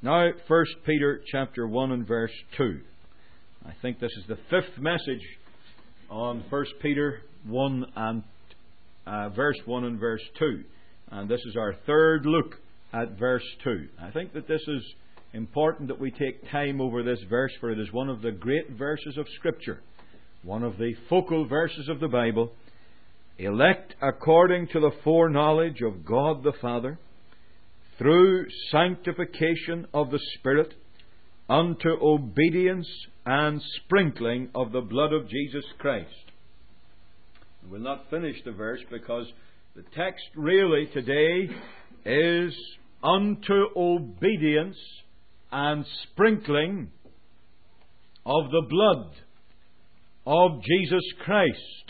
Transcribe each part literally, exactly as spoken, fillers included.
Now, First Peter chapter one and verse two. I think this is the fifth message on First Peter one and uh, verse one and verse two. And this is our third look at verse two. I think that this is important that we take time over this verse, for it is one of the great verses of Scripture, one of the focal verses of the Bible. Elect according to the foreknowledge of God the Father, through sanctification of the Spirit, unto obedience and sprinkling of the blood of Jesus Christ. We'll not finish the verse because the text really today is unto obedience and sprinkling of the blood of Jesus Christ.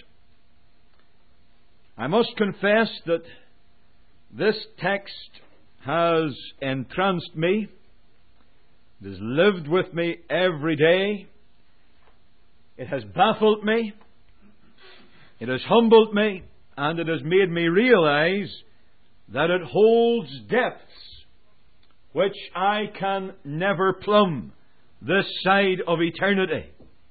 I must confess that this text has entranced me. It has lived with me every day. It has baffled me. It has humbled me. And it has made me realize that it holds depths which I can never plumb this side of eternity.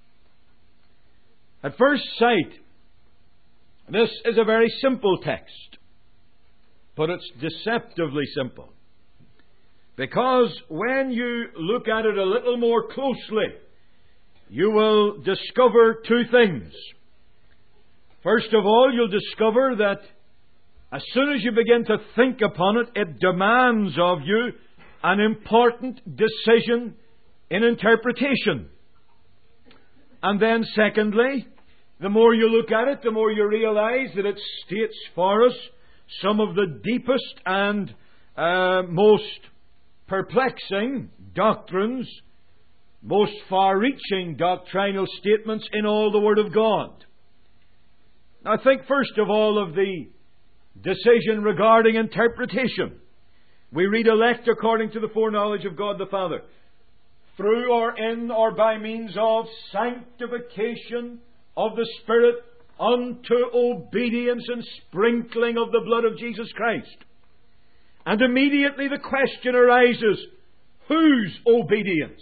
At first sight, this is a very simple text. But it's deceptively simple. Because when you look at it a little more closely, you will discover two things. First of all, you'll discover that as soon as you begin to think upon it, it demands of you an important decision in interpretation. And then secondly, the more you look at it, the more you realize that it states for us some of the deepest and uh, most perplexing doctrines, most far-reaching doctrinal statements in all the Word of God. Now think first of all of the decision regarding interpretation. We read, elect according to the foreknowledge of God the Father, through or in or by means of sanctification of the Spirit, unto obedience and sprinkling of the blood of Jesus Christ. And immediately the question arises, whose obedience?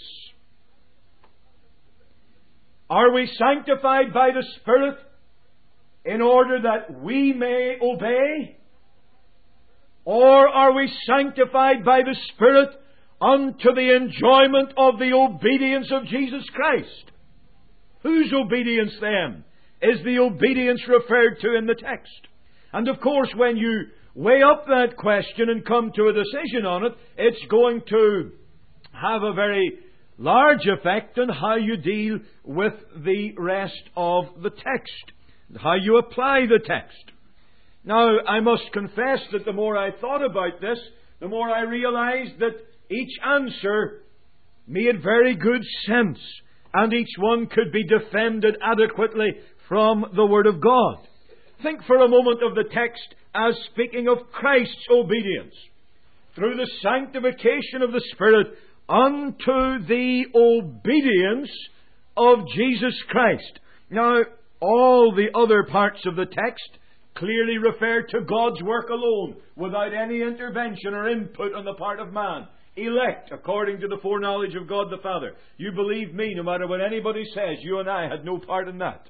Are we sanctified by the Spirit in order that we may obey? Or are we sanctified by the Spirit unto the enjoyment of the obedience of Jesus Christ? Whose obedience then is the obedience referred to in the text? And of course, when you weigh up that question and come to a decision on it, it's going to have a very large effect on how you deal with the rest of the text, how you apply the text. Now, I must confess that the more I thought about this, the more I realized that each answer made very good sense, and each one could be defended adequately from the Word of God. Think for a moment of the text as speaking of Christ's obedience through the sanctification of the Spirit unto the obedience of Jesus Christ. Now, all the other parts of the text clearly refer to God's work alone, without any intervention or input on the part of man. Elect according to the foreknowledge of God the Father. You believe me, no matter what anybody says, you and I had no part in that.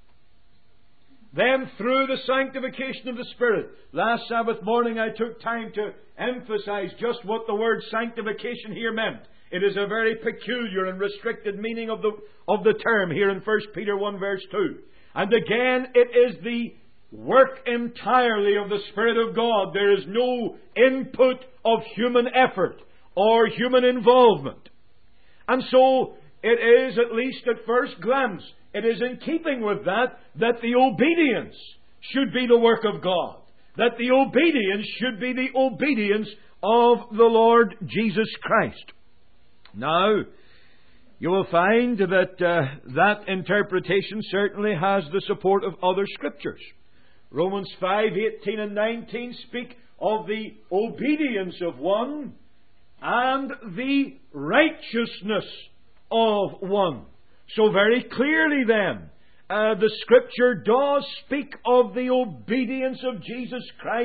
Then through the sanctification of the Spirit. Last Sabbath morning I took time to emphasize just what the word sanctification here meant. It is a very peculiar and restricted meaning of the, of the term here in First Peter one verse two. And again, it is the work entirely of the Spirit of God. There is no input of human effort or human involvement. And so it is, at least at first glance, it is in keeping with that, that the obedience should be the work of God. That the obedience should be the obedience of the Lord Jesus Christ. Now, you will find that uh, that interpretation certainly has the support of other Scriptures. Romans five, eighteen and nineteen speak of the obedience of one and the righteousness of one. So very clearly then, uh, the Scripture does speak of the obedience of Jesus Christ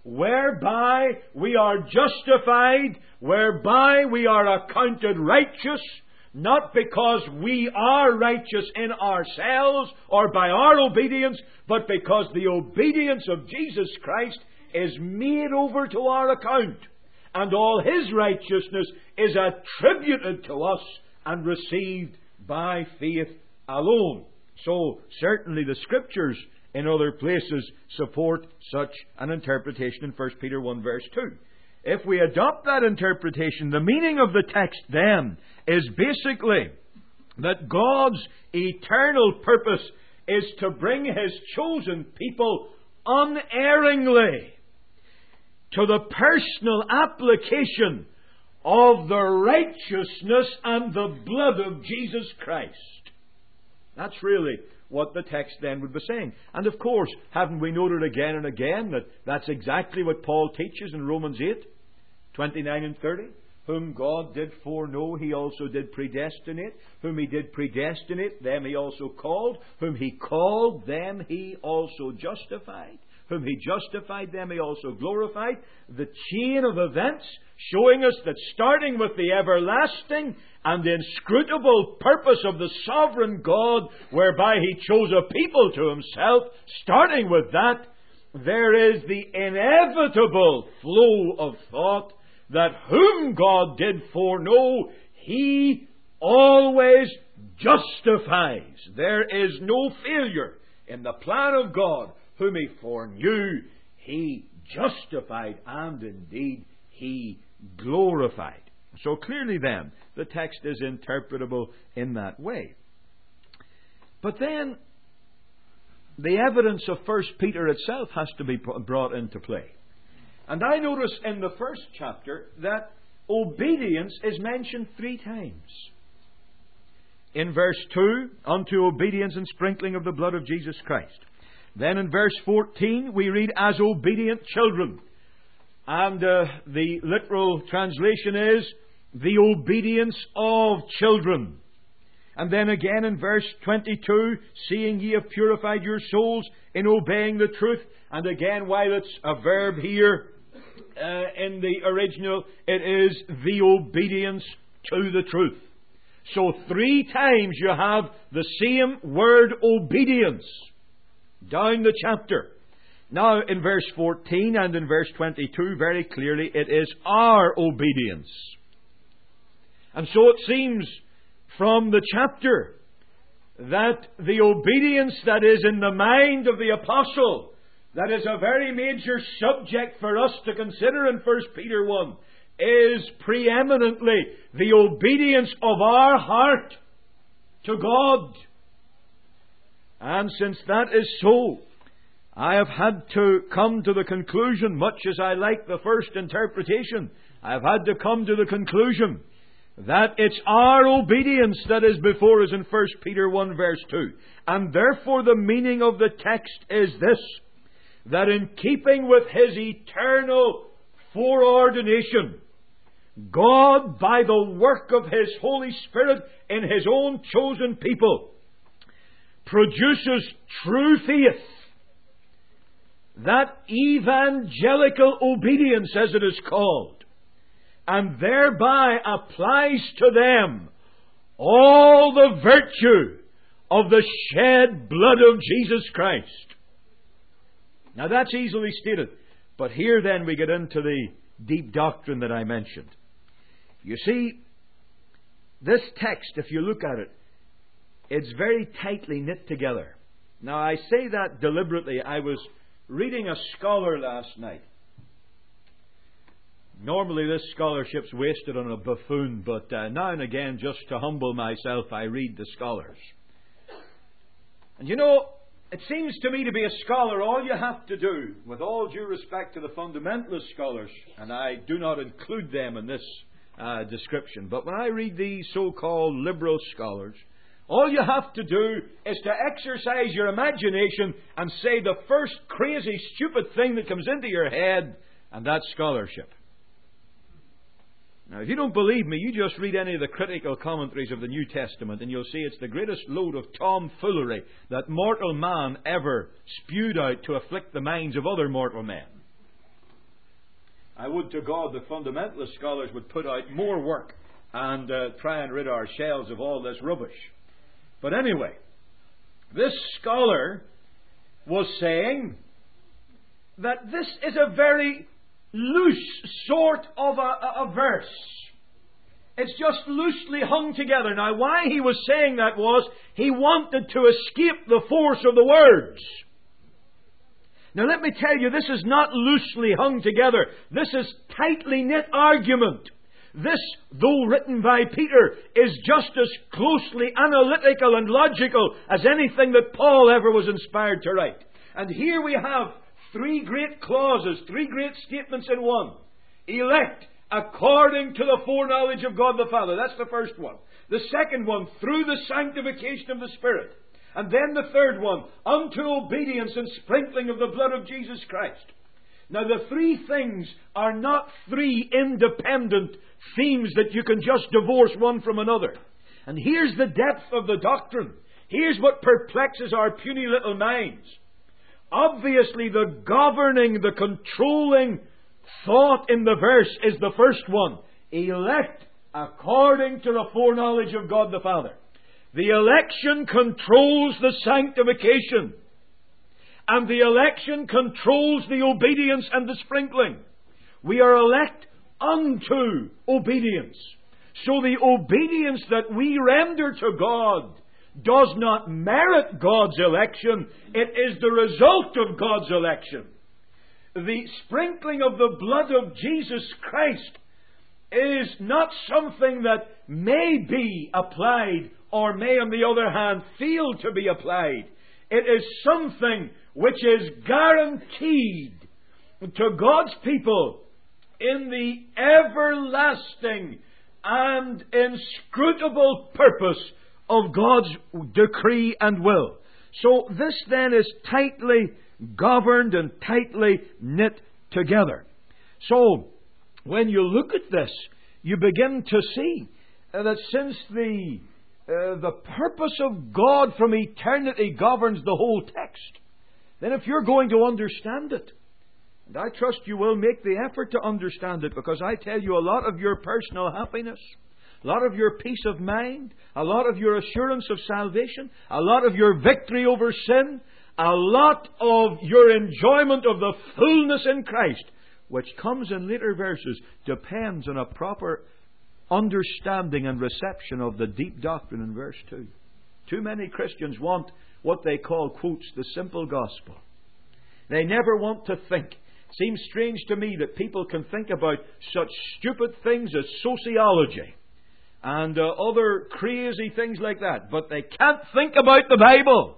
whereby we are justified, whereby we are accounted righteous, not because we are righteous in ourselves or by our obedience, but because the obedience of Jesus Christ is made over to our account, and all His righteousness is attributed to us and received by faith alone. So, certainly the Scriptures in other places support such an interpretation in First Peter one verse two. If we adopt that interpretation, the meaning of the text then is basically that God's eternal purpose is to bring His chosen people unerringly to the personal application of the righteousness and the blood of Jesus Christ. That's really what the text then would be saying. And of course, haven't we noted again and again that that's exactly what Paul teaches in Romans eight, twenty-nine and thirty? Whom God did foreknow, He also did predestinate. Whom He did predestinate, them He also called. Whom He called, them He also justified. Whom He justified, them He also glorified. The chain of events showing us that starting with the everlasting and inscrutable purpose of the sovereign God, whereby He chose a people to Himself, starting with that, there is the inevitable flow of thought that whom God did foreknow, He always justifies. There is no failure in the plan of God. Whom He foreknew, He justified, and indeed He glorified. So clearly then, the text is interpretable in that way. But then, the evidence of First Peter itself has to be brought into play. And I notice in the first chapter that obedience is mentioned three times. In verse two, unto obedience and sprinkling of the blood of Jesus Christ. Then in verse fourteen, we read, as obedient children. And uh, the literal translation is, the obedience of children. And then again in verse twenty-two, seeing ye have purified your souls in obeying the truth. And again, while it's a verb here, uh, in the original, it is the obedience to the truth. So three times you have the same word obedience down the chapter. Now in verse fourteen and in verse twenty-two, very clearly it is our obedience. And so it seems from the chapter that the obedience that is in the mind of the apostle, that is a very major subject for us to consider in First Peter one, is preeminently the obedience of our heart to God. And since that is so, I have had to come to the conclusion, much as I like the first interpretation, I have had to come to the conclusion that it's our obedience that is before us in First Peter one verse two. And therefore the meaning of the text is this, that in keeping with His eternal foreordination, God, by the work of His Holy Spirit in His own chosen people, produces true faith. That evangelical obedience, as it is called, and thereby applies to them all the virtue of the shed blood of Jesus Christ. Now that's easily stated, but here then we get into the deep doctrine that I mentioned. You see, this text, if you look at it, it's very tightly knit together. Now I say that deliberately. I was reading a scholar last night. Normally this scholarship's wasted on a buffoon, but uh, now and again, just to humble myself, I read the scholars. And you know, it seems to me to be a scholar, all you have to do, with all due respect to the fundamentalist scholars, and I do not include them in this uh, description, but when I read these so-called liberal scholars, all you have to do is to exercise your imagination and say the first crazy, stupid thing that comes into your head, and that's scholarship. Now, if you don't believe me, you just read any of the critical commentaries of the New Testament and you'll see it's the greatest load of tomfoolery that mortal man ever spewed out to afflict the minds of other mortal men. I would to God the fundamentalist scholars would put out more work and uh, try and rid our shells of all this rubbish. But anyway, this scholar was saying that this is a very loose sort of a, a, a verse. It's just loosely hung together. Now, why he was saying that was he wanted to escape the force of the words. Now, let me tell you, this is not loosely hung together. This is tightly knit argument. This, though written by Peter, is just as closely analytical and logical as anything that Paul ever was inspired to write. And here we have three great clauses, three great statements in one. Elect according to the foreknowledge of God the Father. That's the first one. The second one, through the sanctification of the Spirit. And then the third one, unto obedience and sprinkling of the blood of Jesus Christ. Now, the three things are not three independent themes that you can just divorce one from another. And here's the depth of the doctrine. Here's what perplexes our puny little minds. Obviously, the governing, the controlling thought in the verse is the first one. Elect according to the foreknowledge of God the Father. The election controls the sanctification. And the election controls the obedience and the sprinkling. We are elect unto obedience. So the obedience that we render to God does not merit God's election. It is the result of God's election. The sprinkling of the blood of Jesus Christ is not something that may be applied or may, on the other hand, fail to be applied. It is something which is guaranteed to God's people in the everlasting and inscrutable purpose of God's decree and will. So this then is tightly governed and tightly knit together. So when you look at this, you begin to see that since the uh, the purpose of God from eternity governs the whole text, then if you're going to understand it, and I trust you will make the effort to understand it, because I tell you, a lot of your personal happiness, a lot of your peace of mind, a lot of your assurance of salvation, a lot of your victory over sin, a lot of your enjoyment of the fullness in Christ, which comes in later verses, depends on a proper understanding and reception of the deep doctrine in verse two. Too many Christians want what they call, quotes, the simple gospel. They never want to think. It seems strange to me that people can think about such stupid things as sociology and uh, other crazy things like that, but they can't think about the Bible.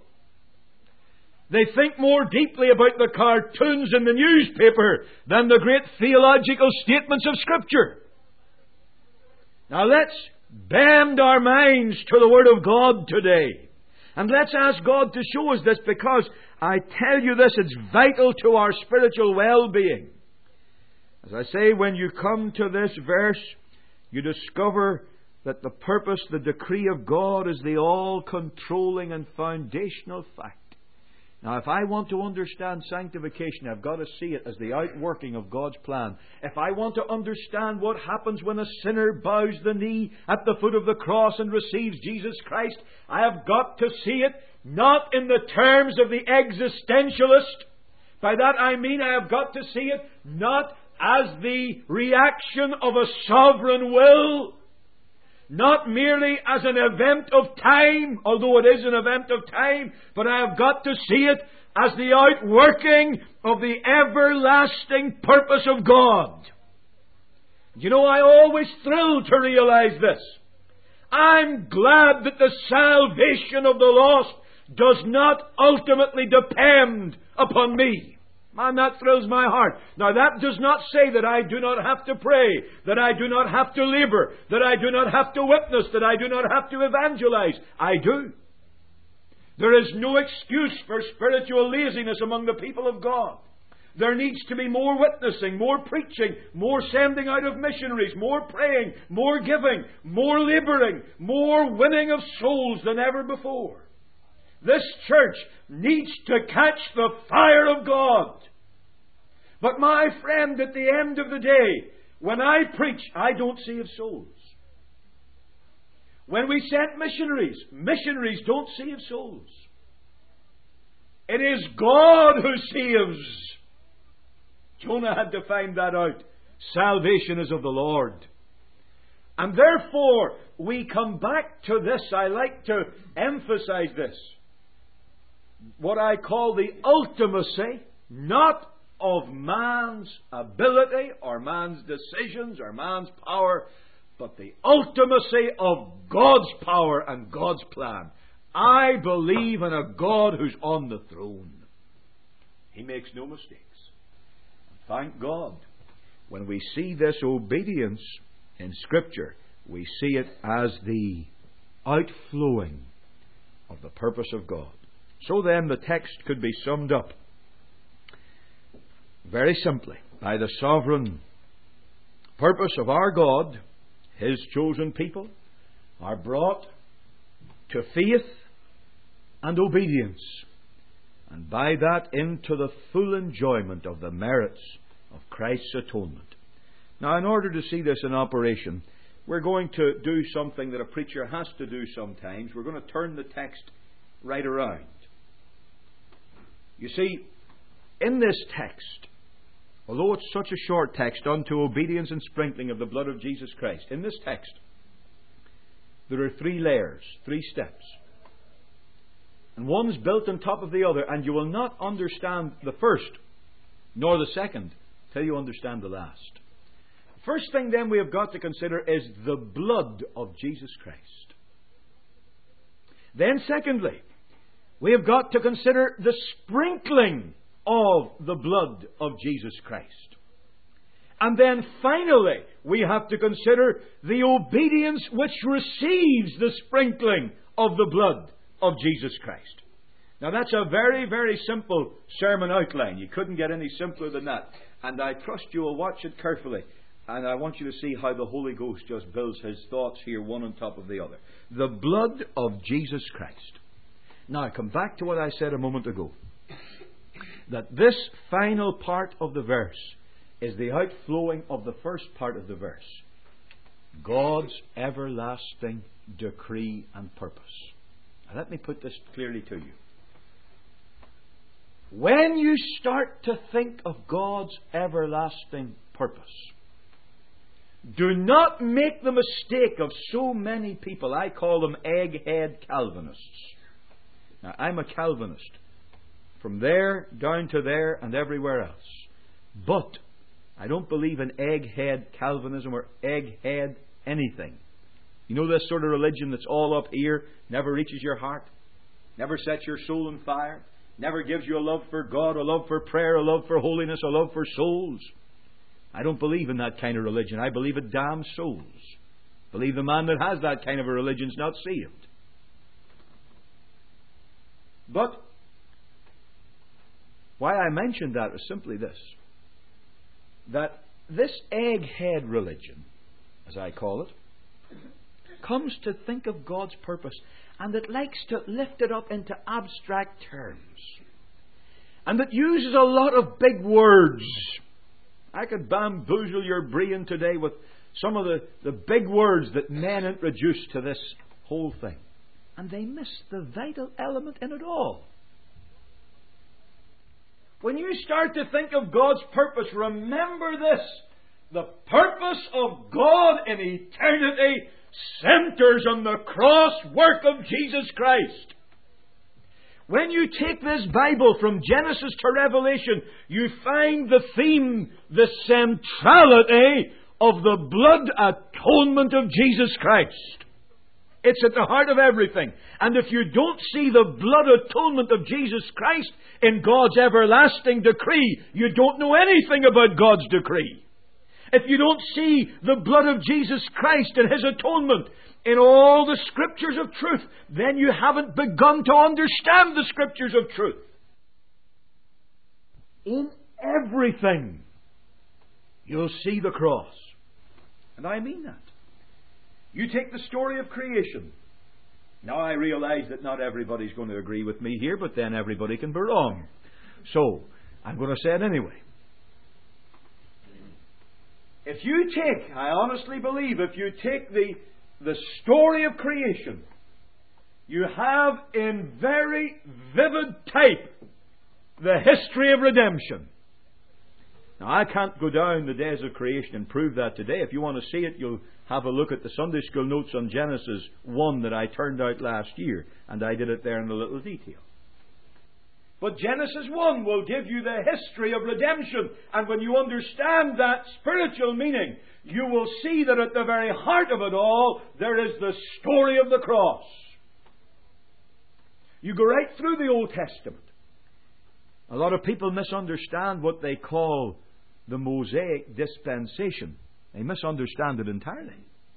They think more deeply about the cartoons in the newspaper than the great theological statements of Scripture. Now let's bend our minds to the Word of God today. And let's ask God to show us this, because I tell you this, it's vital to our spiritual well-being. As I say, when you come to this verse, you discover that the purpose, the decree of God is the all-controlling and foundational fact. Now, if I want to understand sanctification, I've got to see it as the outworking of God's plan. If I want to understand what happens when a sinner bows the knee at the foot of the cross and receives Jesus Christ, I have got to see it not in the terms of the existentialist. By that I mean I have got to see it not as the reaction of a sovereign will, not merely as an event of time, although it is an event of time, but I have got to see it as the outworking of the everlasting purpose of God. You know, I always thrill to realize this. I'm glad that the salvation of the lost does not ultimately depend upon me. Man, that thrills my heart. Now, that does not say that I do not have to pray, that I do not have to labor, that I do not have to witness, that I do not have to evangelize. I do. There is no excuse for spiritual laziness among the people of God. There needs to be more witnessing, more preaching, more sending out of missionaries, more praying, more giving, more laboring, more winning of souls than ever before. This church needs to catch the fire of God. But my friend, at the end of the day, when I preach, I don't save souls. When we send missionaries, missionaries don't save souls. It is God who saves. Jonah had to find that out. Salvation is of the Lord. And therefore, we come back to this. I like to emphasize this. What I call the ultimacy, not of man's ability or man's decisions or man's power, but the ultimacy of God's power and God's plan. I believe in a God who's on the throne. He makes no mistakes. Thank God. When we see this obedience in Scripture, we see it as the outflowing of the purpose of God. So then the text could be summed up very simply by the sovereign purpose of our God. His chosen people are brought to faith and obedience, and by that into the full enjoyment of the merits of Christ's atonement. Now, in order to see this in operation, we're going to do something that a preacher has to do sometimes. We're going to turn the text right around. You see, in this text, although it's such a short text, unto obedience and sprinkling of the blood of Jesus Christ, in this text, there are three layers, three steps. And one's built on top of the other, and you will not understand the first, nor the second, till you understand the last. First thing then we have got to consider is the blood of Jesus Christ. Then secondly, we have got to consider the sprinkling of the blood of Jesus Christ. And then finally, we have to consider the obedience which receives the sprinkling of the blood of Jesus Christ. Now that's a very, very simple sermon outline. You couldn't get any simpler than that. And I trust you will watch it carefully. And I want you to see how the Holy Ghost just builds His thoughts here, one on top of the other. The blood of Jesus Christ. Now I come back to what I said a moment ago. That this final part of the verse is the outflowing of the first part of the verse. God's everlasting decree and purpose. Now let me put this clearly to you. When you start to think of God's everlasting purpose, do not make the mistake of so many people. I call them egghead Calvinists. Now, I'm a Calvinist. From there, down to there, and everywhere else. But I don't believe in egghead Calvinism or egghead anything. You know this sort of religion that's all up here, never reaches your heart, never sets your soul on fire, never gives you a love for God, a love for prayer, a love for holiness, a love for souls. I don't believe in that kind of religion. I believe it damns souls. I believe the man that has that kind of a religion is not saved. But why I mentioned that was simply this. That this egghead religion, as I call it, comes to think of God's purpose, and it likes to lift it up into abstract terms. And it uses a lot of big words. I could bamboozle your brain today with some of the, the big words that men introduce to this whole thing. And they miss the vital element in it all. When you start to think of God's purpose, remember this. The purpose of God in eternity centers on the cross work of Jesus Christ. When you take this Bible from Genesis to Revelation, you find the theme, the centrality of the blood atonement of Jesus Christ. It's at the heart of everything. And if you don't see the blood atonement of Jesus Christ in God's everlasting decree, you don't know anything about God's decree. If you don't see the blood of Jesus Christ and His atonement in all the Scriptures of truth, then you haven't begun to understand the Scriptures of truth. In everything, you'll see the cross. And I mean that. You take the story of creation. Now I realize that not everybody's going to agree with me here, but then everybody can be wrong. So, I'm going to say it anyway. If you take, I honestly believe, if you take the, the story of creation, you have in very vivid type the history of redemption. Now, I can't go down the days of creation and prove that today. If you want to see it, you'll have a look at the Sunday School notes on Genesis one that I turned out last year, and I did it there in a little detail. But Genesis one will give you the history of redemption, and when you understand that spiritual meaning, you will see that at the very heart of it all, there is the story of the cross. You go right through the Old Testament. A lot of people misunderstand what they call the Mosaic dispensation. They misunderstand it entirely.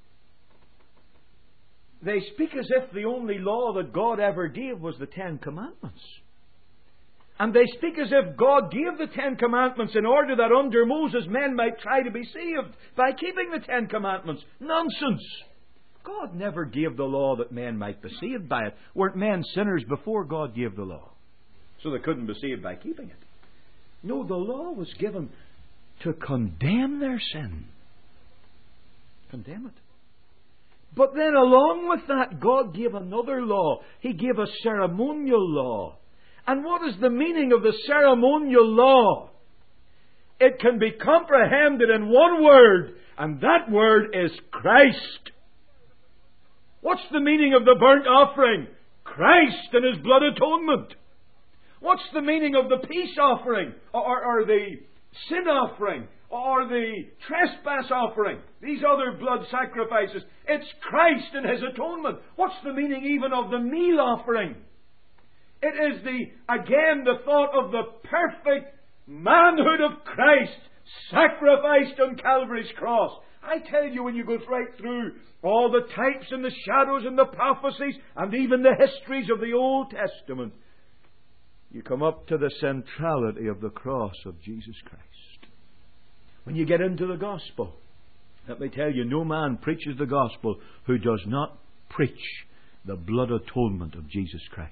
They speak as if the only law that God ever gave was the Ten Commandments. And they speak as if God gave the Ten Commandments in order that under Moses men might try to be saved by keeping the Ten Commandments. Nonsense! God never gave the law that men might be saved by it. Weren't men sinners before God gave the law? So they couldn't be saved by keeping it. No, the law was given to condemn their sin. Condemn it. But then along with that, God gave another law. He gave a ceremonial law. And what is the meaning of the ceremonial law? It can be comprehended in one word, and that word is Christ. What's the meaning of the burnt offering? Christ and His blood atonement. What's the meaning of the peace offering, or, or the sin offering, or the trespass offering? These other blood sacrifices. It's Christ and His atonement. What's the meaning even of the meal offering? It is the, again, the thought of the perfect manhood of Christ sacrificed on Calvary's cross. I tell you, when you go right through all the types and the shadows and the prophecies and even the histories of the Old Testament, you come up to the centrality of the cross of Jesus Christ. When you get into the gospel, let me tell you, no man preaches the gospel who does not preach the blood atonement of Jesus Christ.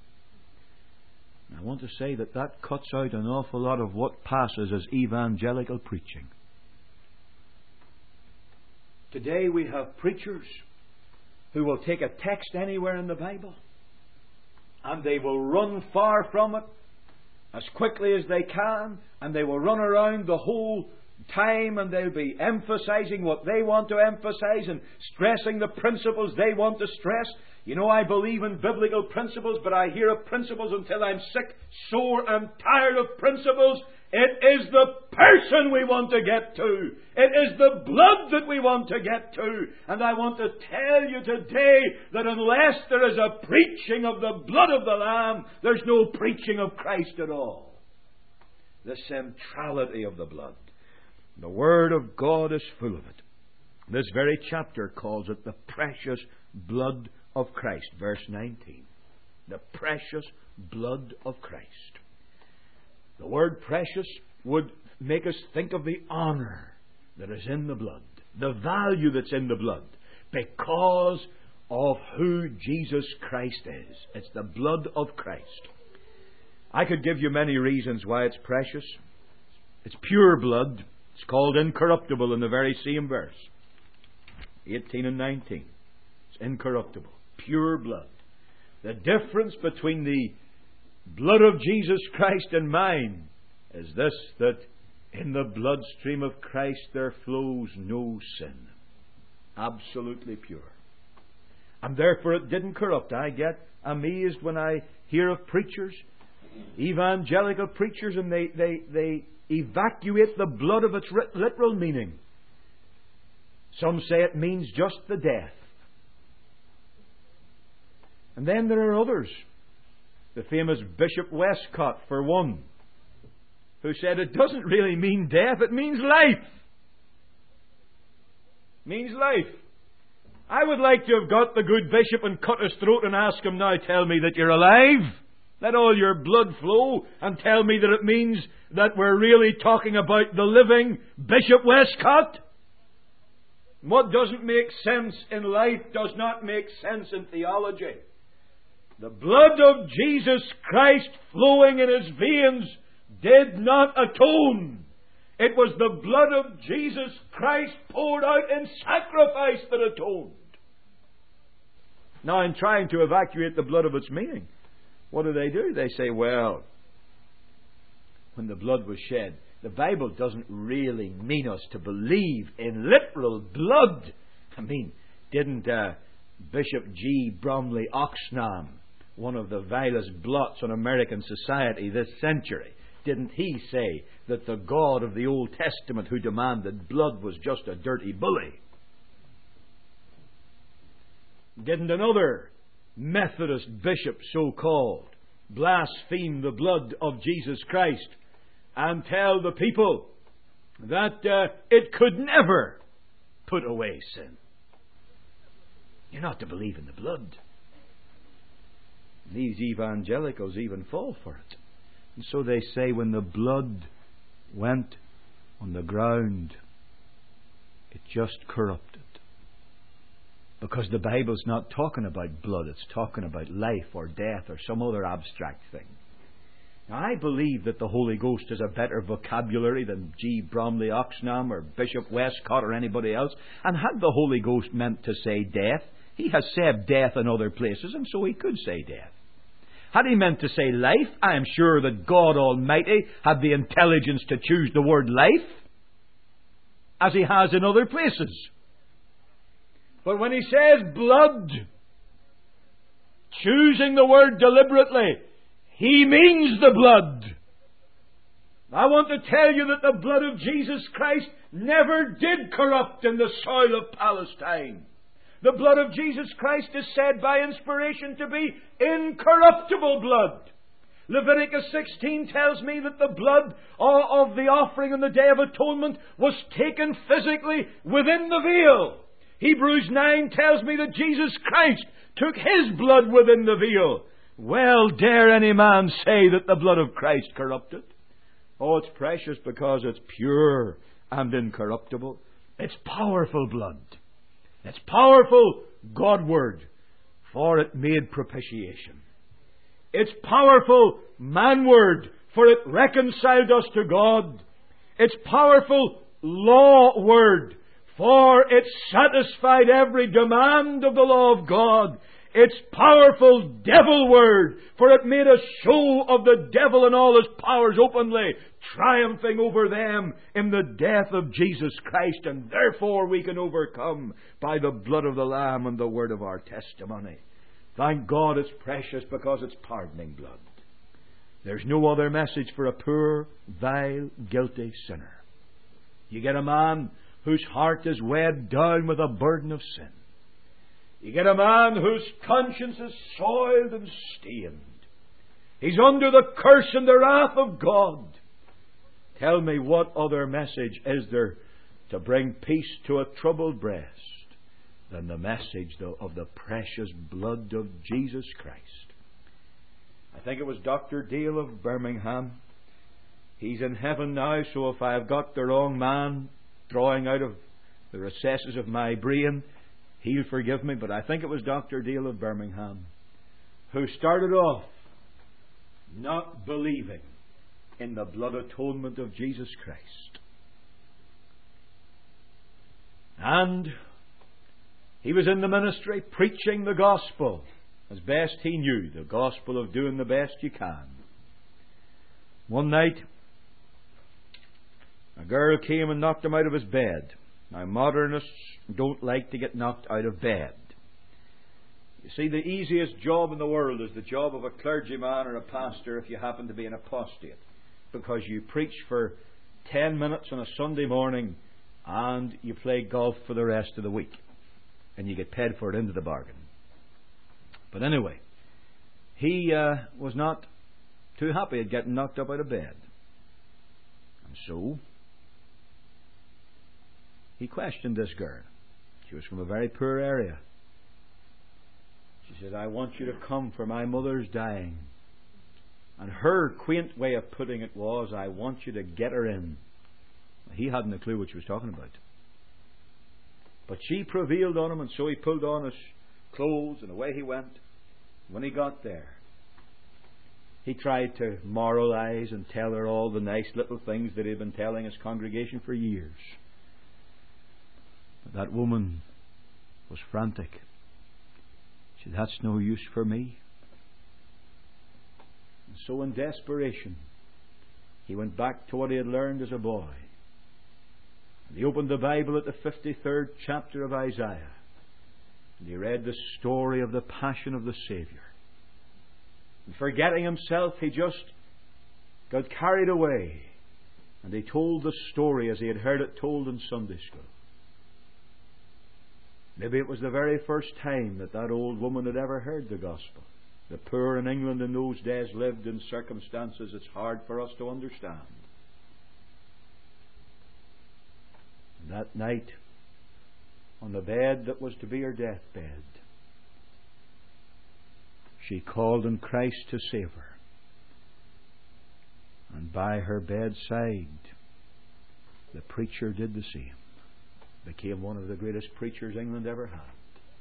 I want to say that that cuts out an awful lot of what passes as evangelical preaching. Today we have preachers who will take a text anywhere in the Bible and they will run far from it as quickly as they can, and they will run around the whole time and they'll be emphasizing what they want to emphasize and stressing the principles they want to stress. You know, I believe in biblical principles, but I hear of principles until I'm sick, sore, and tired of principles. It is the person we want to get to. It is the blood that we want to get to. And I want to tell you today that unless there is a preaching of the blood of the Lamb, there's no preaching of Christ at all. The centrality of the blood. The Word of God is full of it. This very chapter calls it the precious blood of Christ. Verse nineteen. The precious blood of Christ. The word precious would make us think of the honor that is in the blood, the value that's in the blood, because of who Jesus Christ is. It's the blood of Christ. I could give you many reasons why it's precious. It's pure blood. It's called incorruptible in the very same verse. eighteen and nineteen. It's incorruptible. Pure blood. The difference between the blood of Jesus Christ and mine is this, that in the bloodstream of Christ there flows no sin. Absolutely pure. And therefore it didn't corrupt. I get amazed when I hear of preachers, evangelical preachers, and they, they, they evacuate the blood of its literal meaning. Some say it means just the death. And then there are others. The famous Bishop Westcott, for one, who said it doesn't really mean death, it means life. It means life. I would like to have got the good bishop and cut his throat and ask him, now tell me that you're alive. Let all your blood flow and tell me that it means that we're really talking about the living Bishop Westcott. What doesn't make sense in life does not make sense in theology. The blood of Jesus Christ flowing in His veins did not atone. It was the blood of Jesus Christ poured out in sacrifice that atoned. Now, in trying to evacuate the blood of its meaning, what do they do? They say, well, when the blood was shed, the Bible doesn't really mean us to believe in literal blood. I mean, didn't uh, Bishop G. Bromley Oxnam, one of the vilest blots on American society this century, didn't he say that the God of the Old Testament who demanded blood was just a dirty bully? Didn't another Methodist bishop, so-called, blaspheme the blood of Jesus Christ and tell the people that uh, it could never put away sin? You're not to believe in the blood. These evangelicals even fall for it. And so they say when the blood went on the ground, it just corrupted. Because the Bible's not talking about blood, it's talking about life or death or some other abstract thing. Now, I believe that the Holy Ghost has a better vocabulary than G. Bromley Oxnam or Bishop Westcott or anybody else. And had the Holy Ghost meant to say death, He has said death in other places, and so He could say death. Had He meant to say life, I am sure that God Almighty had the intelligence to choose the word life, as He has in other places. But when He says blood, choosing the word deliberately, He means the blood. I want to tell you that the blood of Jesus Christ never did corrupt in the soil of Palestine. The blood of Jesus Christ is said by inspiration to be incorruptible blood. Leviticus sixteen tells me that the blood of the offering on the Day of Atonement was taken physically within the veil. Hebrews nine tells me that Jesus Christ took His blood within the veil. Well, dare any man say that the blood of Christ corrupted? Oh, it's precious because it's pure and incorruptible. It's powerful blood. It's powerful God-word, for it made propitiation. It's powerful man-word, for it reconciled us to God. It's powerful law-word, for it satisfied every demand of the law of God. It's powerful devil word, for it made a show of the devil and all his powers openly, triumphing over them in the death of Jesus Christ, and therefore we can overcome by the blood of the Lamb and the word of our testimony. Thank God it's precious because it's pardoning blood. There's no other message for a poor, vile, guilty sinner. You get a man whose heart is weighed down with a burden of sin. You get a man whose conscience is soiled and stained. He's under the curse and the wrath of God. Tell me, what other message is there to bring peace to a troubled breast than the message of the precious blood of Jesus Christ? I think it was Doctor Dale of Birmingham. He's in heaven now, so if I have got the wrong man drawing out of the recesses of my brain, he'll forgive me, but I think it was Doctor Dale of Birmingham who started off not believing in the blood atonement of Jesus Christ. And he was in the ministry preaching the gospel as best he knew, the gospel of doing the best you can. One night, a girl came and knocked him out of his bed. Now, modernists don't like to get knocked out of bed. You see, the easiest job in the world is the job of a clergyman or a pastor if you happen to be an apostate, because you preach for ten minutes on a Sunday morning and you play golf for the rest of the week, and you get paid for it into the bargain. But anyway, he uh, was not too happy at getting knocked up out of bed. And so he questioned this girl. She was from a very poor area. She said, I want you to come, for my mother's dying. And her quaint way of putting it was, I want you to get her in. He hadn't a clue what she was talking about. But she prevailed on him, and so he pulled on his clothes and away he went. When he got there, He tried to moralize and tell her all the nice little things that he had been telling his congregation for years. But that woman was frantic. She said, "That's no use for me." And so in desperation, he went back to what he had learned as a boy. And he opened the Bible at the fifty-third chapter of Isaiah. And he read the story of the passion of the Saviour. And forgetting himself, he just got carried away. And he told the story as he had heard it told in Sunday school. Maybe it was the very first time that that old woman had ever heard the gospel. The poor in England in those days lived in circumstances it's hard for us to understand. And that night, on the bed that was to be her deathbed, she called on Christ to save her. And by her bedside, the preacher did the same. Became one of the greatest preachers England ever had.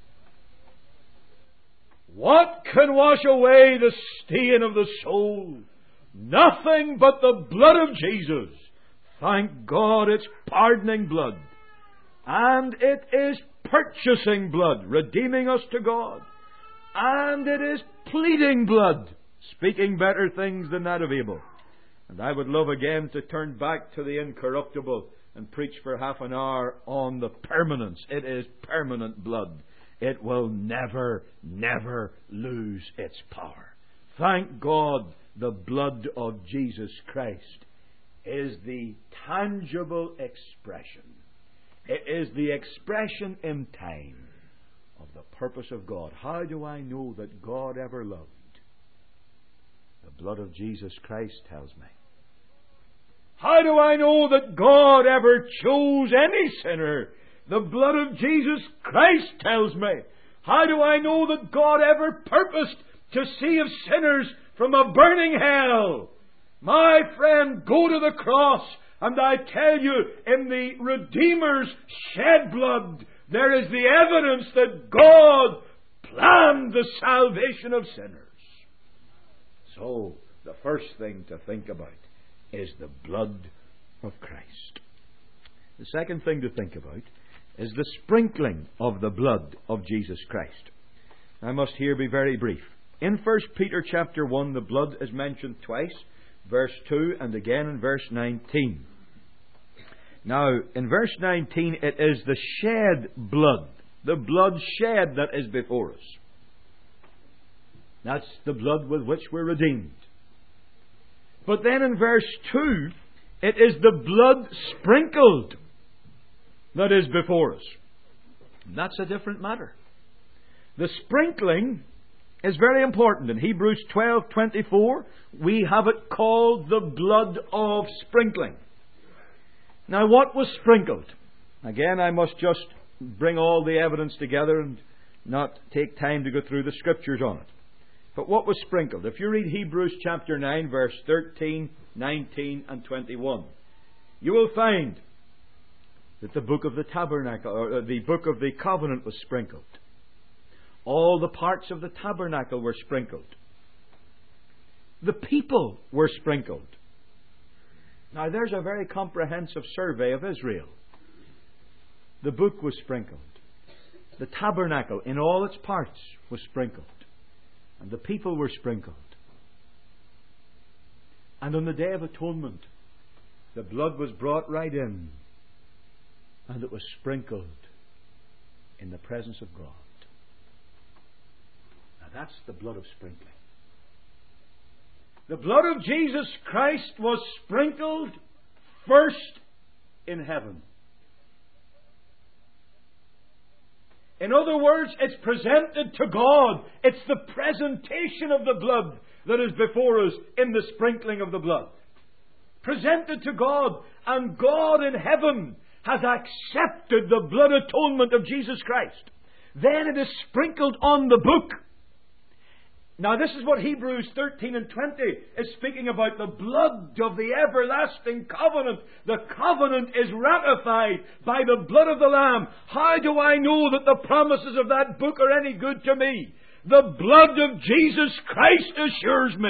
What can wash away the stain of the soul? Nothing but the blood of Jesus. Thank God it's pardoning blood. And it is purchasing blood, redeeming us to God. And it is pleading blood, speaking better things than that of Abel. And I would love again to turn back to the incorruptible and preach for half an hour on the permanence. It is permanent blood. It will never, never lose its power. Thank God the blood of Jesus Christ is the tangible expression. It is the expression in time of the purpose of God. How do I know that God ever loved? The blood of Jesus Christ tells me. How do I know that God ever chose any sinner? The blood of Jesus Christ tells me. How do I know that God ever purposed to save sinners from a burning hell? My friend, go to the cross, and I tell you, in the Redeemer's shed blood, there is the evidence that God planned the salvation of sinners. So, the first thing to think about is the blood of Christ. The second thing to think about is the sprinkling of the blood of Jesus Christ. I must here be very brief. In First Peter chapter one, the blood is mentioned twice, verse two and again in verse nineteen. Now, in verse nineteen, it is the shed blood, the blood shed that is before us. That's the blood with which we're redeemed. But then in verse two, it is the blood sprinkled that is before us. And that's a different matter. The sprinkling is very important. In Hebrews twelve twenty-four, we have it called the blood of sprinkling. Now, what was sprinkled? Again, I must just bring all the evidence together and not take time to go through the scriptures on it. But what was sprinkled? If you read Hebrews chapter nine, verse thirteen, nineteen and twenty-one, you will find that the book of the tabernacle, or the book of the covenant was sprinkled. All the parts of the tabernacle were sprinkled. The people were sprinkled. Now there's a very comprehensive survey of Israel. The book was sprinkled. The tabernacle in all its parts was sprinkled. And the people were sprinkled. And on the Day of Atonement, the blood was brought right in. And it was sprinkled in the presence of God. Now that's the blood of sprinkling. The blood of Jesus Christ was sprinkled first in heaven. In other words, it's presented to God. It's the presentation of the blood that is before us in the sprinkling of the blood. Presented to God. And God in heaven has accepted the blood atonement of Jesus Christ. Then it is sprinkled on the book. Now this is what Hebrews thirteen and twenty is speaking about. The blood of the everlasting covenant. The covenant is ratified by the blood of the Lamb. How do I know that the promises of that book are any good to me? The blood of Jesus Christ assures me.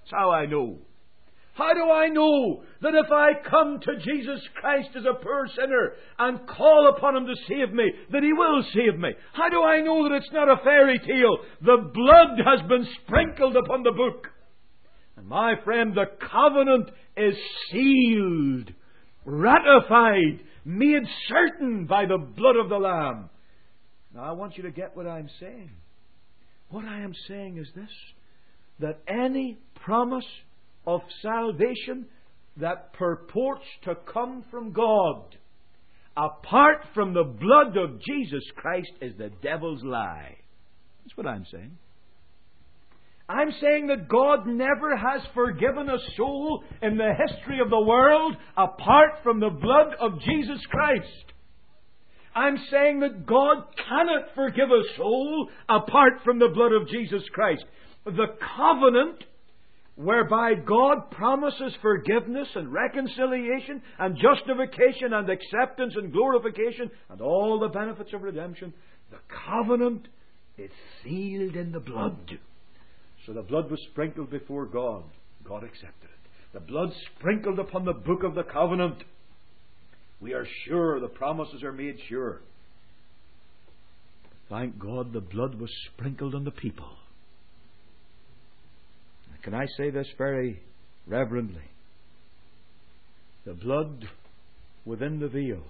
That's how I know. How do I know that if I come to Jesus Christ as a poor sinner and call upon Him to save me, that He will save me? How do I know that it's not a fairy tale? The blood has been sprinkled upon the book. And my friend, the covenant is sealed, ratified, made certain by the blood of the Lamb. Now I want you to get what I'm saying. What I am saying is this, that any promise of salvation that purports to come from God apart from the blood of Jesus Christ is the devil's lie. That's what I'm saying. I'm saying that God never has forgiven a soul in the history of the world apart from the blood of Jesus Christ. I'm saying that God cannot forgive a soul apart from the blood of Jesus Christ. The covenant whereby God promises forgiveness and reconciliation and justification and acceptance and glorification and all the benefits of redemption, the covenant is sealed in the blood. So the blood was sprinkled before God. God accepted it. The blood sprinkled upon the book of the covenant. We are sure, the promises are made sure. Thank God the blood was sprinkled on the people. Can I say this very reverently? The blood within the veil,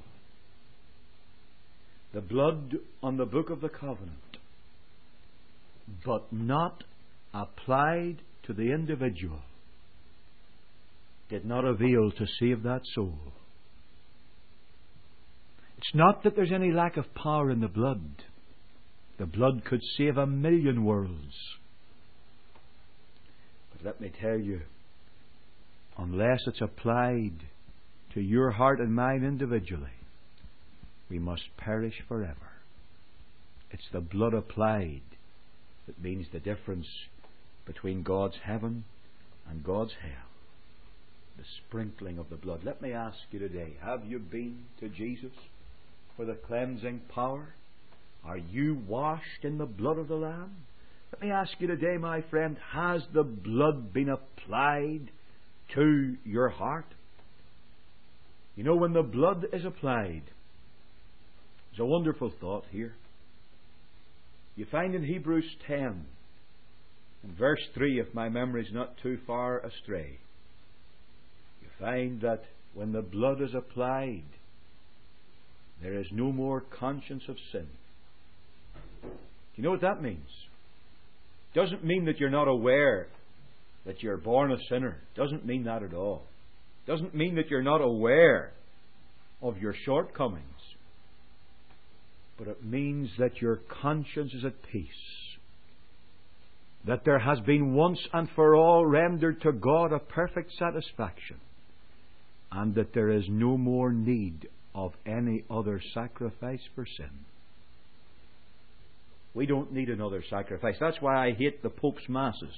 the blood on the book of the covenant, but not applied to the individual, did not avail to save that soul. It's not that there's any lack of power in the blood. The blood could save a million worlds. Let me tell you, unless it's applied to your heart and mine individually, we must perish forever. It's the blood applied that means the difference between God's heaven and God's hell. The sprinkling of the blood. Let me ask you today, have you been to Jesus for the cleansing power? Are you washed in the blood of the Lamb? Let me ask you today, my friend, has the blood been applied to your heart? You know, when the blood is applied, there's a wonderful thought here. You find in Hebrews ten, in verse three, if my memory is not too far astray, you find that when the blood is applied, there is no more conscience of sin. Do you know what that means? Doesn't mean that you're not aware that you're born a sinner. Doesn't mean that at all. Doesn't mean that you're not aware of your shortcomings. But it means that your conscience is at peace. That there has been once and for all rendered to God a perfect satisfaction. And that there is no more need of any other sacrifice for sin. We don't need another sacrifice. That's why I hate the Pope's Masses.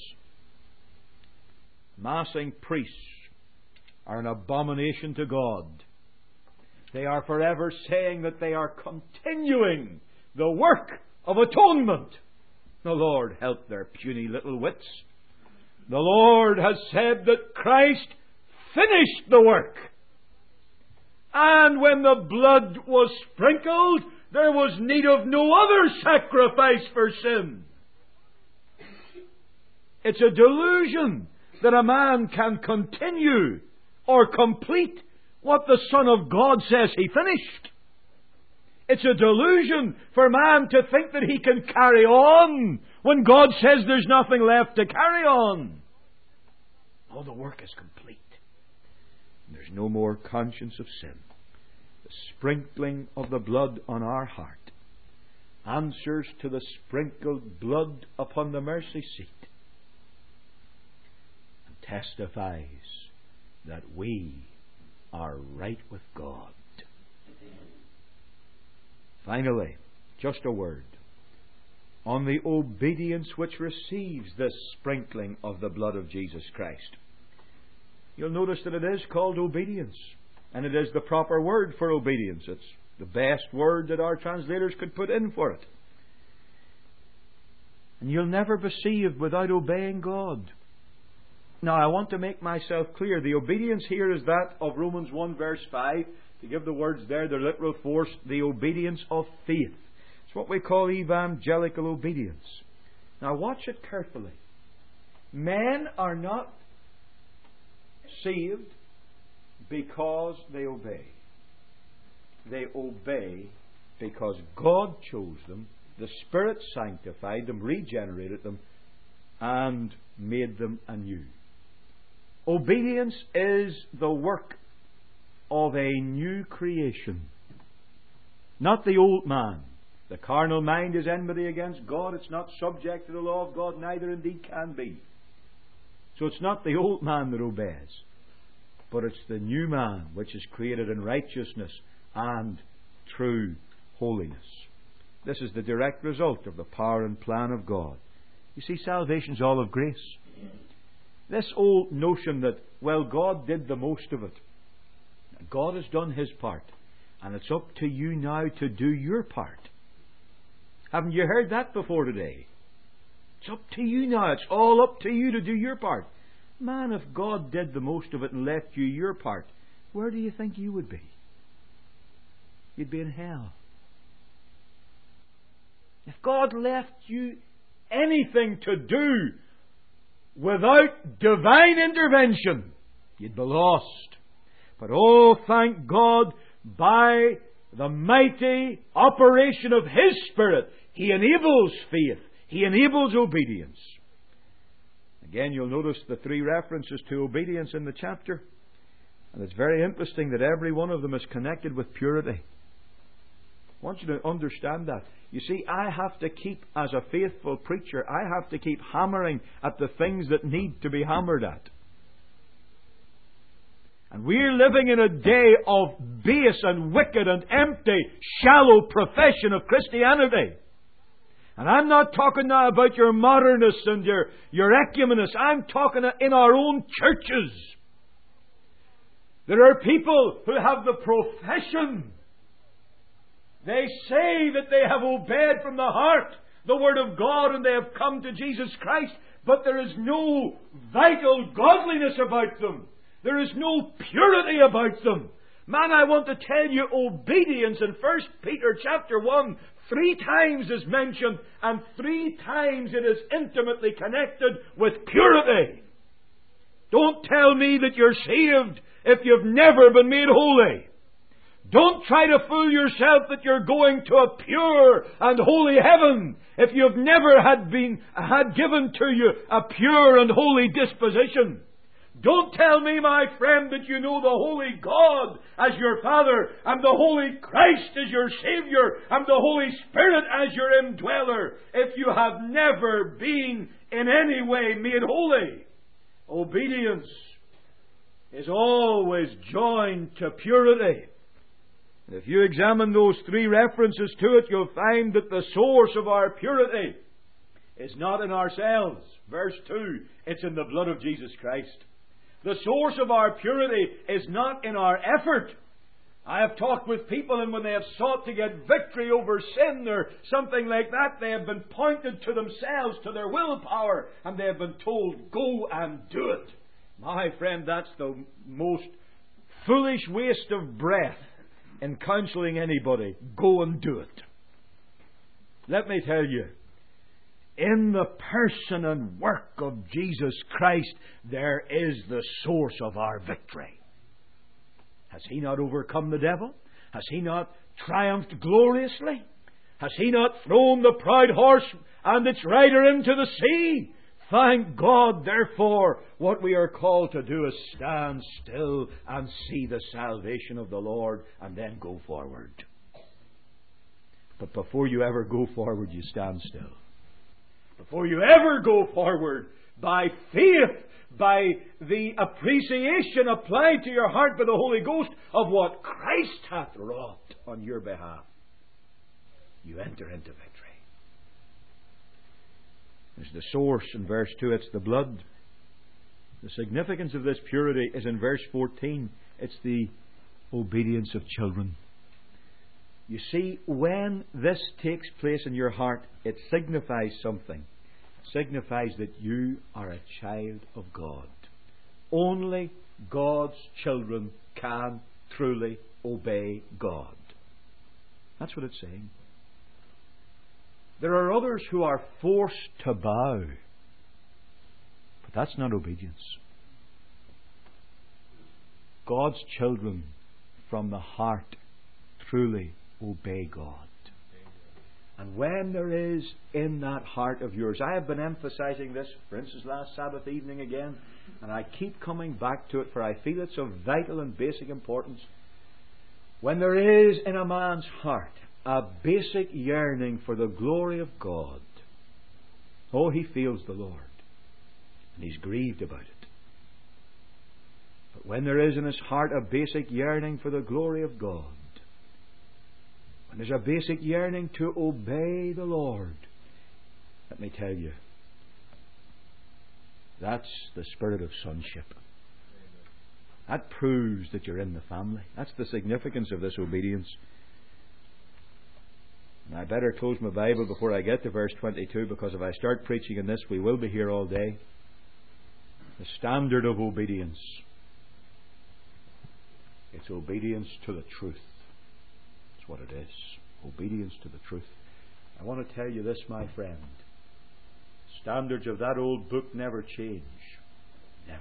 Massing priests are an abomination to God. They are forever saying that they are continuing the work of atonement. The Lord help their puny little wits. The Lord has said that Christ finished the work. And when the blood was sprinkled, there was need of no other sacrifice for sin. It's a delusion that a man can continue or complete what the Son of God says he finished. It's a delusion for man to think that he can carry on when God says there's nothing left to carry on. Oh, the work is complete. There's no more conscience of sin. The sprinkling of the blood on our heart answers to the sprinkled blood upon the mercy seat and testifies that we are right with God. Finally, just a word on the obedience which receives this sprinkling of the blood of Jesus Christ. You'll notice that it is called obedience. And it is the proper word for obedience. It's the best word that our translators could put in for it. And you'll never be saved without obeying God. Now, I want to make myself clear. The obedience here is that of Romans one verse five. To give the words there their literal force, the obedience of faith. It's what we call evangelical obedience. Now, watch it carefully. Men are not saved because they obey. They obey because God chose them, the Spirit sanctified them, regenerated them, and made them anew. Obedience is the work of a new creation. Not the old man. The carnal mind is enmity against God. It's not subject to the law of God, neither indeed can be. So it's not the old man that obeys, but it's the new man which is created in righteousness and true holiness. This is the direct result of the power and plan of God. You see, salvation's all of grace. This old notion that, well, God did the most of it. God has done His part, and it's up to you now to do your part. Haven't you heard that before today? It's up to you now. It's all up to you to do your part. Man, if God did the most of it and left you your part, where do you think you would be? You'd be in hell. If God left you anything to do without divine intervention, you'd be lost. But oh, thank God, by the mighty operation of His Spirit, He enables faith. He enables obedience. Again, you'll notice the three references to obedience in the chapter. And it's very interesting that every one of them is connected with purity. I want you to understand that. You see, I have to keep, as a faithful preacher, I have to keep hammering at the things that need to be hammered at. And we're living in a day of base and wicked and empty, shallow profession of Christianity. And I'm not talking now about your modernists and your, your ecumenists. I'm talking in our own churches. There are people who have the profession. They say that they have obeyed from the heart the Word of God and they have come to Jesus Christ, but there is no vital godliness about them. There is no purity about them. Man, I want to tell you, obedience in First Peter chapter one, three times is mentioned, and three times it is intimately connected with purity. Don't tell me that you're saved if you've never been made holy. Don't try to fool yourself that you're going to a pure and holy heaven if you've never had been had given to you a pure and holy disposition. Don't tell me, my friend, that you know the Holy God as your Father, and the Holy Christ as your Saviour, and the Holy Spirit as your indweller, if you have never been in any way made holy. Obedience is always joined to purity. And if you examine those three references to it, you'll find that the source of our purity is not in ourselves. Verse two, it's in the blood of Jesus Christ. The source of our purity is not in our effort. I have talked with people, and when they have sought to get victory over sin or something like that, they have been pointed to themselves, to their willpower, and they have been told, go and do it. My friend, that's the most foolish waste of breath in counselling anybody. Go and do it. Let me tell you, in the person and work of Jesus Christ, there is the source of our victory. Has He not overcome the devil? Has He not triumphed gloriously? Has He not thrown the proud horse and its rider into the sea? Thank God, therefore, what we are called to do is stand still and see the salvation of the Lord, and then go forward. But before you ever go forward, you stand still. Before you ever go forward, by faith, by the appreciation applied to your heart by the Holy Ghost of what Christ hath wrought on your behalf, you enter into victory. There's the source in verse two, it's the blood. The significance of this purity is in verse fourteen. It's the obedience of children. You see, when this takes place in your heart, it signifies something. It signifies that you are a child of God. only God's children can truly obey God. That's what it's saying. There are others who are forced to bow, but that's not obedience. God's children from the heart truly obey God. And when there is in that heart of yours, I have been emphasizing this, for instance, last Sabbath evening again, and I keep coming back to it, for I feel it's of vital and basic importance. When there is in a man's heart a basic yearning for the glory of God, oh, he feels the Lord, and he's grieved about it. But when there is in his heart a basic yearning for the glory of God, when there's a basic yearning to obey the Lord, let me tell you, that's the spirit of sonship. That proves that you're in the family. That's the significance of this obedience. And I better close my Bible before I get to verse twenty-two, because if I start preaching in this, we will be here all day. The standard of obedience. It's obedience to the truth. That's what it is. Obedience to the truth. I want to tell you this, my friend. Standards of that old book never change. Never.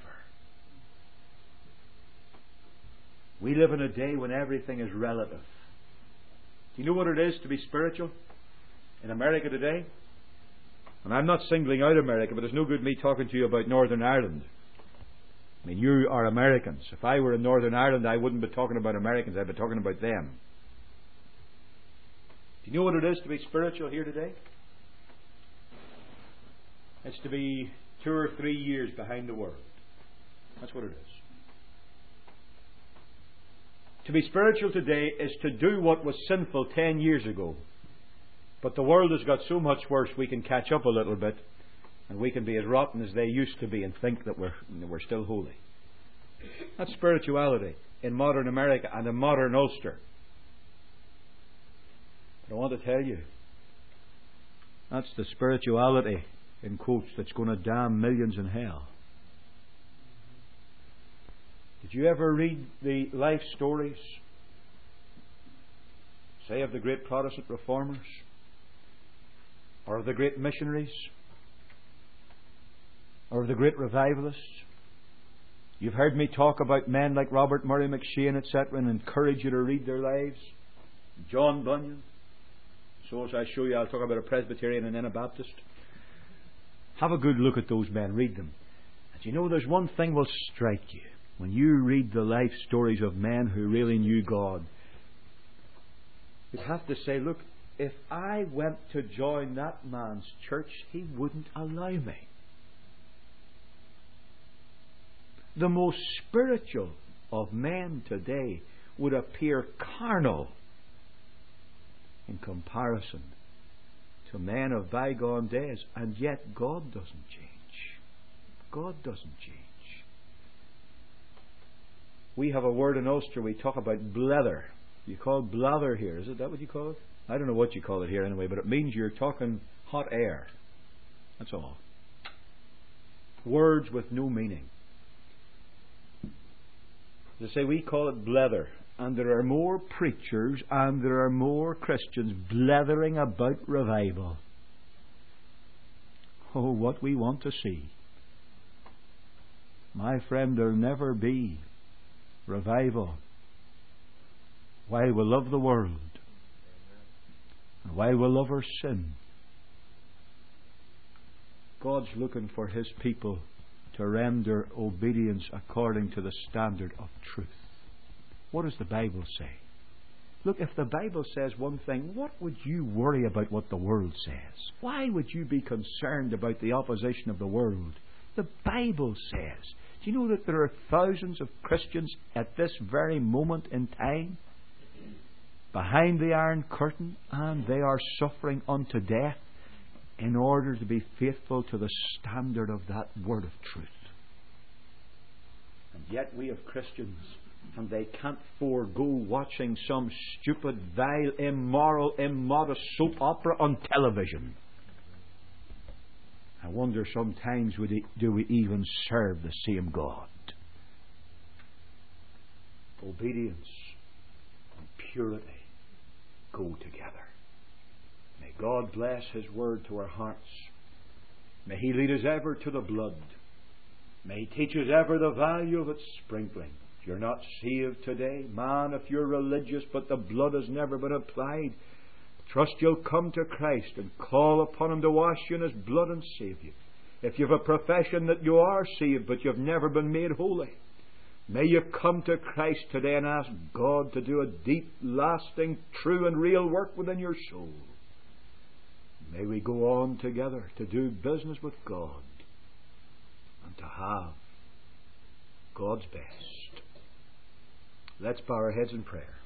We live in a day when everything is relative. Do you know what it is to be spiritual in America today? And I'm not singling out America, but there's no good me talking to you about Northern Ireland. I mean, you are Americans. If I were in Northern Ireland, I wouldn't be talking about Americans. I'd be talking about them. Do you know what it is to be spiritual here today? It's to be two or three years behind the world. That's what it is. To be spiritual today is to do what was sinful ten years ago. But the world has got so much worse, we can catch up a little bit, and we can be as rotten as they used to be and think that we're, we're still holy. That's spirituality in modern America and in modern Ulster. But I want to tell you, that's the spirituality, in quotes, that's going to damn millions in hell. Did you ever read the life stories, say, of the great Protestant reformers? Or of the great missionaries? Or of the great revivalists? You've heard me talk about men like Robert Murray McCheyne, et cetera, and encourage you to read their lives. John Bunyan. So as I show you, I'll talk about a Presbyterian and then a Baptist. Have a good look at those men. Read them. And you know, there's one thing will strike you. When you read the life stories of men who really knew God, you'd have to say, look, if I went to join that man's church, he wouldn't allow me. The most spiritual of men today would appear carnal in comparison to men of bygone days, and yet God doesn't change. God doesn't change. We have a word in Ulster, we talk about blether. You call it blather here, is it that what you call it? I don't know what you call it here anyway, but it means you're talking hot air. That's all. Words with no meaning. As I say, we call it blether. And there are more preachers and there are more Christians blethering about revival. Oh, what we want to see. My friend, there'll never be revival while we love the world and while we love our sin. God's looking for His people to render obedience according to the standard of truth. What does the Bible say? Look, if the Bible says one thing, what would you worry about what the world says? Why would you be concerned about the opposition of the world? The Bible says. Do you know that there are thousands of Christians at this very moment in time behind the Iron Curtain, and they are suffering unto death in order to be faithful to the standard of that word of truth? And yet we have Christians, and they can't forego watching some stupid, vile, immoral, immodest soap opera on television. I wonder sometimes do we even serve the same God? obedience and purity go together. May God bless His Word to our hearts. May He lead us ever to the blood. May He teach us ever the value of its sprinkling. If you're not saved today, man, if you're religious but the blood has never been applied, trust you'll come to Christ and call upon Him to wash you in His blood and save you. If you have a profession that you are saved but you've never been made holy, may you come to Christ today and ask God to do a deep, lasting, true and real work within your soul. May we go on together to do business with God and to have God's best. Let's bow our heads in prayer.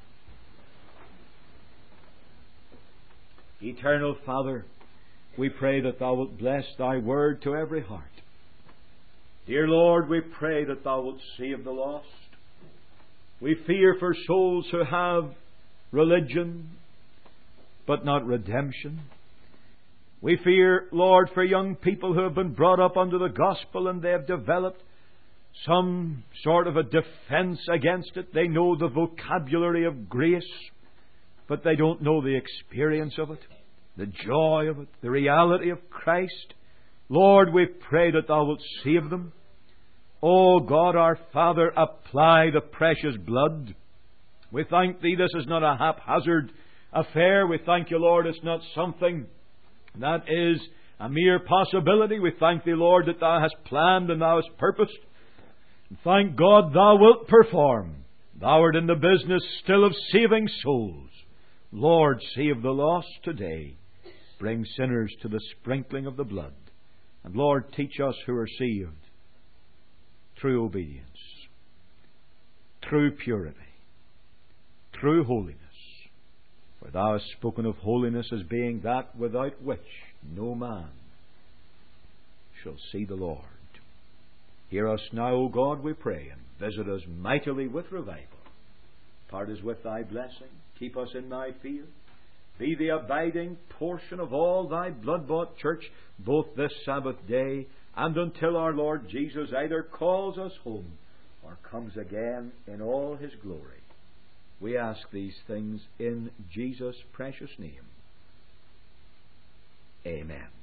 Eternal Father, we pray that Thou wilt bless Thy Word to every heart. Dear Lord, we pray that Thou wilt save the lost. We fear for souls who have religion but not redemption. We fear, Lord, for young people who have been brought up under the gospel and they have developed some sort of a defense against it. They know the vocabulary of grace, but they don't know the experience of it, the joy of it, the reality of Christ. Lord, we pray that Thou wilt save them. O God our Father, apply the precious blood. We thank Thee this is not a haphazard affair. We thank You, Lord, it's not something that is a mere possibility. We thank Thee, Lord, that Thou hast planned and Thou hast purposed. And thank God Thou wilt perform. Thou art in the business still of saving souls. Lord, save the lost today. Bring sinners to the sprinkling of the blood. And Lord, teach us who are saved true obedience, true purity, true holiness. For Thou hast spoken of holiness as being that without which no man shall see the Lord. Hear us now, O God, we pray, and visit us mightily with revival. Part us with Thy blessing. Keep us in Thy fear. Be the abiding portion of all Thy blood-bought church, both this Sabbath day and until our Lord Jesus either calls us home or comes again in all His glory. We ask these things in Jesus' precious name. Amen.